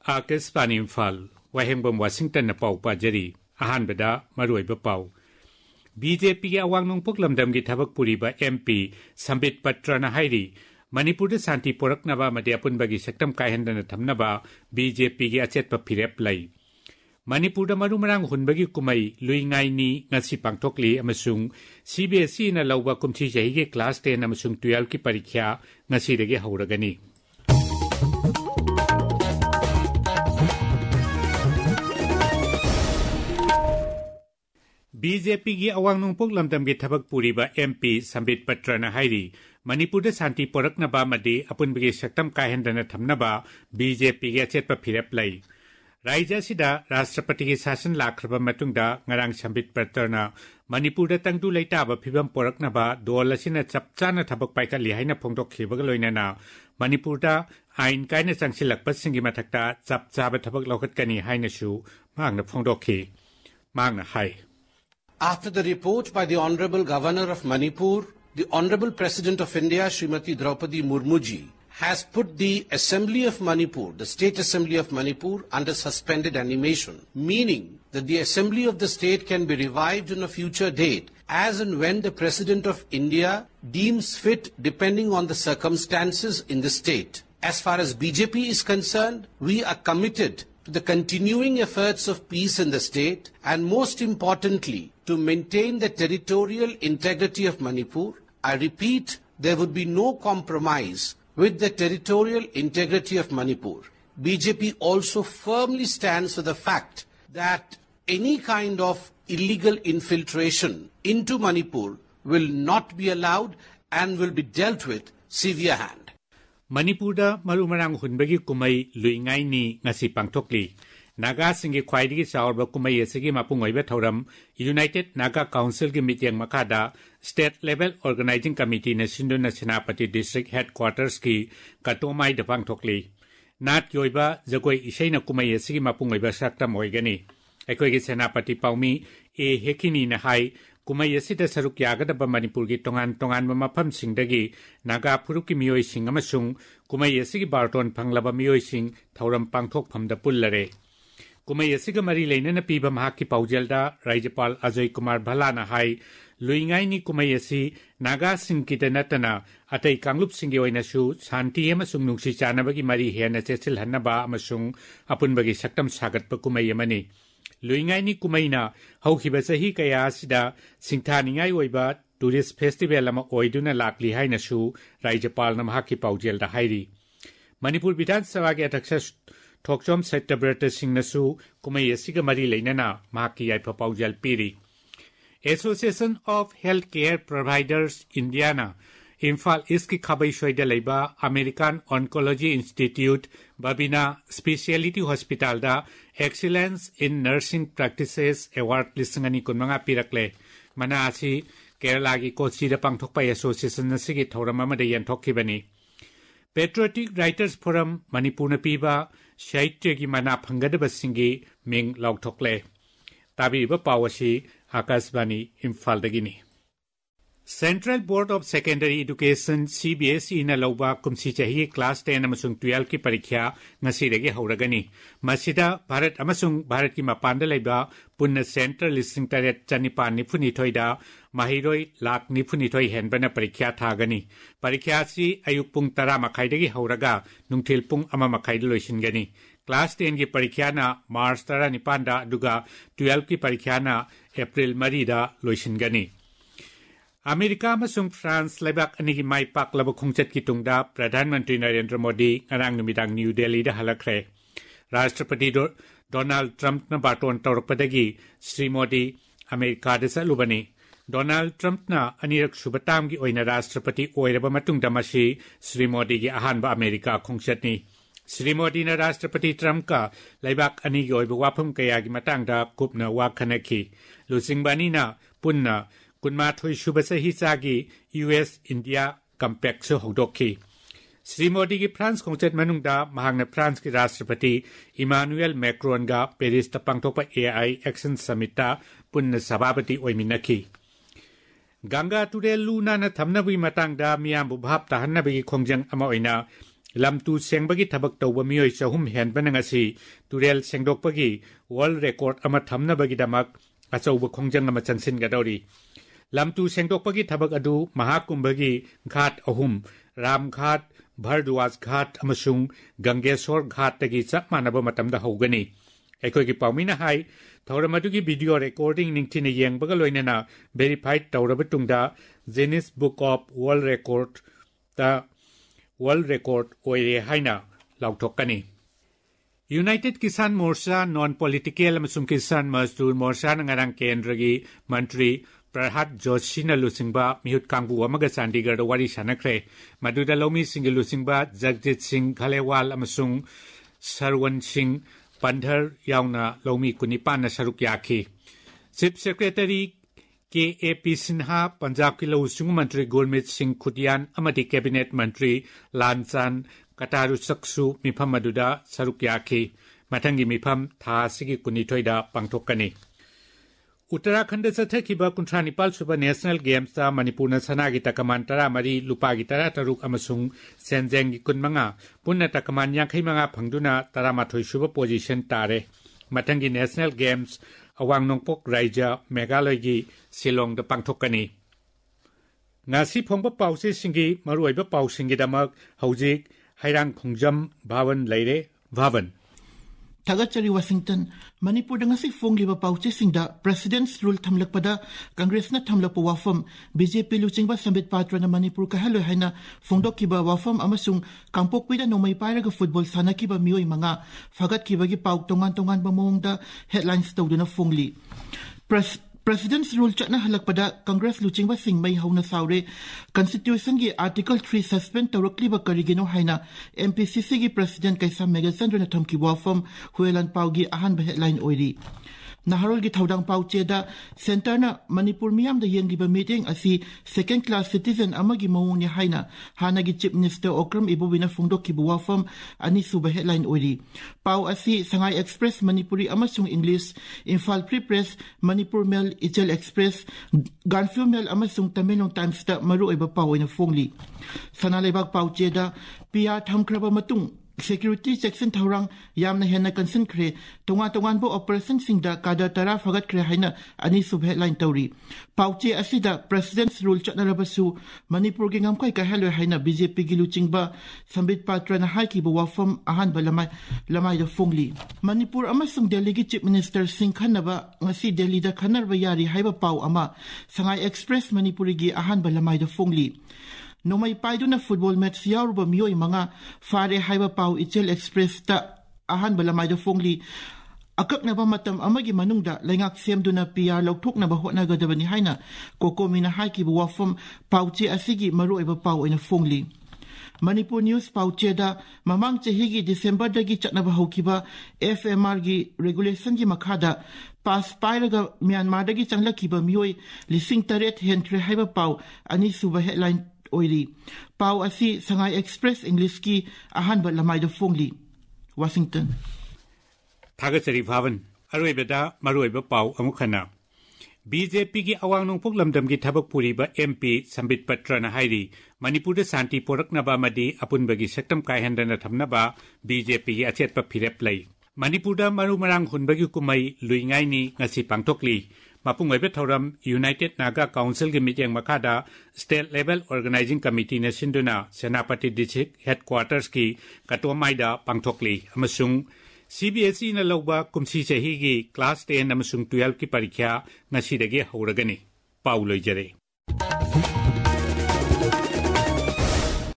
Akespani Imphal Wahengbom Washington na pau pajari ahanbada maruiba pau BJP gi awang nongpok lamdam gi thabak puriba MP Sambit Patra na hairi Manipur da santi poraknaba made apunbagi sektam kaihendana thamnaba BJP gi achetpa phirep lai Manipur da marumarang hunbagi kumai luingai ni ngasi pangthokli amasung CBSE na lawba kumchi jahi ge class 10 amasung 12 ki parikya ngasi dege hauragani BJP gi awang nongpok lamdam gi thabak puriba MP Sambit Patra na hairi Manipur da santi poraknaba made apunbagi sektam kaihendana thamnaba BJP gi achetpa phirep lai Raija sida Rashtrapati gi sasan lakraba matungda ngarang Sambit Patra na Manipur da tangdu leitaba phibam poraknaba dol asina chapchana thabak paikali haina phongdok khibaga loinana Manipur da ain kaina changsilakpa singi mathakta chapchaba thabak lokhatkani haina su mangna phongdokhi mangna hai After the report by the Honorable Governor of Manipur, the Honorable President of India, Srimati Draupadi Murmuji, has put the Assembly of Manipur, the State Assembly of Manipur, under suspended animation, meaning that the Assembly of the state can be revived on a future date as and when the President of India deems fit depending on the circumstances in the state. As far as BJP is concerned, we are committed to the continuing efforts of peace in the state and most importantly to maintain the territorial integrity of Manipur. I repeat, there would be no compromise with the territorial integrity of Manipur. BJP also firmly stands for the fact that any kind of illegal infiltration into Manipur will not be allowed and will be dealt with severe hand. Manipur da marumarang hunbagi kumai luingai ni ngasi pangthokli Naga singi khwaidigi saurba kumai asigi mapungoiba thoram United Naga Council gi mityang makada State Level Organizing Committee na Sinduna Senapati District Headquarters ki katomai da pangthokli Nat yoiba jagoi isaina kumai asigi mapungoiba saktam oigani Ekoi gi Senapati Paumi e hekini na hai kumai asida saruk yagadaba Manipur gi tongan mafam singdagi Naga phuruk ki miyoi sing amasung kumai asigi barton phanglaba miyoi sing thoram pangthok phamda pullare Kumai asiga mari leinana piba mahaki paujelda Rajapal Ajay Kumar Bhala na hai luingai ni kumai asi Naga singkita natana atai kanglup singi oina su santi amasung nungsi chanabagi mari hena chesil hannaba amasung apunbagi saktam sagatpa kumai amani luingai ni kumai na haukiba sahi kaya asida singthaningai oiba tourist festival ama oiduna lakli haina su Rajapal na mahaki paujelda hairi Manipur Vidhan Sabha ge adhyaksha Thokchom Satyabrat Singh nasu kumai asiga mari leinana mahaki yaipa paujal piri Association of Healthcare Providers Indiana Imphal East ki khabai shoida leiba American Oncology Institute Babina Specialty Hospital da Excellence in Nursing Practices Award lisangani kunmanga pirakle mana asi Kerala gi Kochi da pangthokpa association nasigi thoram amada yanthokibani Patriotic Writers Forum Manipur na piba Shaitrya gi mana phangadaba singi ming laukthokle tabiba pawasi Akashvani Imphal dagini Central Board of Secondary Education CBSE na lawba kumsi chahi class 10 amasung 12 ki parikya ngasi dagi hauragani masida Bharat amasung Bharat ki mapanda laiba punna center listing taret chanipan nifuni thoida mahiroi lak nifuni thoi henbana parikya thagani parikya si ayuk pung 10 makhai dagi hauraga nungthil pung ama makhai loisingani class 10 ki parikya na March 19 da duga 12 ki parikya na April 3 da loisingani America amasung France laibak anigi mai pak laba khongchat ki tungda Pradhan Mantri Narendra Modi ngarang numidang New Delhi da halakre Rashtrapati Donald Trump na baton tawrakpadagi Sri Modi America da salubani Donald Trump na anirak subatam gi oina Rashtrapati oiraba matungda masi Sri Modi gi ahanba America khongchatni Sri Modi na Rashtrapati Trump ka laibak anigi oiba wafam kaya gi matangda kupna wakhanaki lusingbani na punna kunma thoi shubasa hi chagi US India compact so hodokhi Sri Modi ki France khongchat manungda mahangna France ki Rashtrapati Emmanuel Macron ga Paris ta pangthokpa AI Action Summit ta punna sababati oiminaki Ganga Tudel Luna na thamnabi matangda miyam bu bhap tahannabi khongjang ama oina lamtu sengbagi thabak tawba miyoi chahum henbana ngasi turel sengdokpagi world record ama thamnabagi damak achauba khongjang ama chansin gadori lamtu sengdokpagi thabak adu mahakumbhagi ghat ahum ram ghat bhardwaj ghat amasung gangeshwar ghat tagi chap manaba matamda hogani aikoi gi pawmina hai thauramatugi video recording ningthina yengbaga loinana verified tawrabatungda Guinness Book of World Record ta World Record oire haina lauthokani United Kisan Morcha non-political amasung Kisan Mazdoor Morcha ngarang kendragi mantri Prahat Joshi na lusingba mihut kangbu amaga Chandigarh wari sanakre maduda lomi singi lusingba Jagjit Singh Khalewal amasung Sarwan Singh Pandhar yauna lomi kunipan na saruk yaki Chief Secretary K.A.P. Sinha Punjab ki lusung mantri Gurmeet Singh Khutian amadi Cabinet Mantri Lanchan Kataru Saksu mifam maduda saruk yaki matangi mifam tha sigi kunithoida pangthokani Uttarakhand Sathakiba Kuntranipal Suba National Games ta Manipurna Sanagi Takaman Tara Mari Lupagi Tara Taruk Amasung Senjeng Kunmanga Punna Takaman Yankai Manga Pangduna Taramathoi Suba Position Tare Matangi National Games Awang Nongpok Raija Meghalaya Shillong da Pangthokani Ngasi Phongba Pause Singi Maruiba Pausingi Damak Haujik Hairang Khongjam Bhavan Leire Bhavan Tagachari Washington, Manipur ngasi fong liba pauche singda President's Rule thamlakpada Congress na thamlakpa wafam BJP luchingba Sambit Patra na Manipur kahalo haina fongdok kiba wafam amasung kampokpida nomay pairaga football sana kiba miyoi mga fagat kiba gi pauk tongan ba mongda headlines tawduna fongli. President's Rule chatna halakpada Congress luchingba singmay hauna saure Constitution gi Article 3 suspend tawrakli ba karigino haina MPCC gi President Kaisa Megasandra na thamki wafam huelan paugi ahan ba headline oiri Naharol gi thaudang pauche da center na Manipur miyam da yengi ba meeting asi second class citizen amagi mawung ni haina hana gi Chief Minister Okram Ibubina fungdok ki wafam ani suba headline oiri pau asi Sangai Express Manipuri amasung English Infal Free Press Manipur Mail Ichel Express Ganfu Mail amasung Tamilong Times da maru iba pau ina fungli sanalebak pauche da PR thamkraba matung Security section thaurang yamna hena concern kre tongan bo operation singda kada tara fagat kre haina ani sub headline tawri pauche asida President's Rule chatna rabasu Manipur gi ngam kai ka hello haina BJP gi luchingba Sambit Patra na hai ki bo wafam ahan ba lamai da fongli Manipur amasung Delhi gi Chief Minister Singh Khanaba ngasi Delhi da khanar ba yari haiba pau ama Sangai Express Manipur gi ahan ba lamai da fongli Nomay paido na football match yaruba miyoi mga fare haiba pau Ichel Express ta ahan balamay da fongli akak na ba matam amagi manungda lengak semdu na PR logthok na ba hotna gadabani haina kokomi na haiki buwafam pauche asigi maru iba pau ina fongli Manipur News pauche da mamang chehigi December dagi chatna ba hokiba FMR gi regulation gi makhada pas pairaga Myanmar dagi changlakiba miyoi lising taret hentre haiba pau ani suba headline oiri pau asi Sangai Express English ki ahan ba lamai da fongli Washington Thagachari Bhavan aroibeda maroiba pau amukhana BJP ki awang nongpok lamdam gi thabak puri ba MP Sambit Patra na hairi Manipur da santi porakna ba madi apun bagi sektam kai handana thamna ba BJP gi achet pa phirep lai Manipur da maru marang hunbagi kumai luingai ni ngasi pangthokli Mapungoi Bethoram United Naga Council gi meeting makada State Level Organizing Committee na sinduna Senapati District Headquarters ki Katuamaida pangthokli amasung CBSE na lawba kumsi chahi gi class 10 amasung 12 ki parikya ngasidagi hauragani Pauloi jare